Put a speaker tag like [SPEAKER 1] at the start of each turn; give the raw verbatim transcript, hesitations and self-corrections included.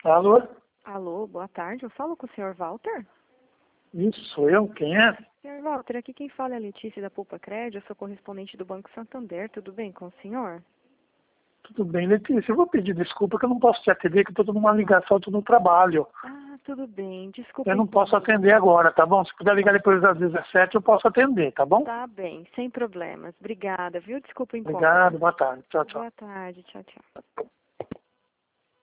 [SPEAKER 1] Alô?
[SPEAKER 2] Alô, boa tarde. Eu falo com o senhor Walter?
[SPEAKER 1] Isso, sou eu? Quem é?
[SPEAKER 2] senhor Walter, aqui quem fala é a Letícia da Poupa Crédito. Eu sou correspondente do Banco Santander. Tudo bem com o senhor?
[SPEAKER 1] Tudo bem, Letícia. Eu vou pedir desculpa que eu não posso te atender, que eu estou numa ligação, estou no trabalho.
[SPEAKER 2] Ah, tudo bem. Desculpa
[SPEAKER 1] Eu não
[SPEAKER 2] então.
[SPEAKER 1] posso atender agora, tá bom? Se puder ligar depois das dezessete, eu posso atender, tá bom?
[SPEAKER 2] Tá bem, sem problemas. Obrigada, viu? Desculpa o incômodo.
[SPEAKER 1] Obrigado, boa tarde. Tchau, tchau.
[SPEAKER 2] Boa tarde. Tchau, tchau.